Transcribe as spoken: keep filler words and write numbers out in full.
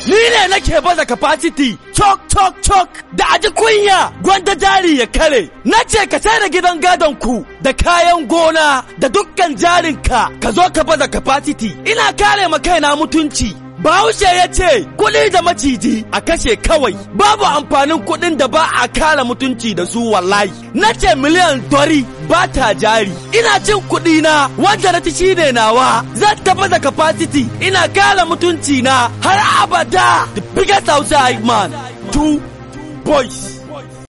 Ni ne nake baza capacity chok chok chok da aji kunya gwanda jari ya kare. Nace ka sai da gidan gadon ku da kayan gona da dukkan jarinka ka zo ka baza capacity. Ina kare ma kaina mutunci. Bahaushe ya ce kuɗi da maciji a kashe kawai, babu amfanin kuɗin da ba a kare mutunci da su wallahi. Na ce miliyan dori ba ta jari, ina cin kuɗi na wanda na ci shine nawa, zan tafi da capacity ina kare mutunci na har abada. The biggest Hausa man, two boys.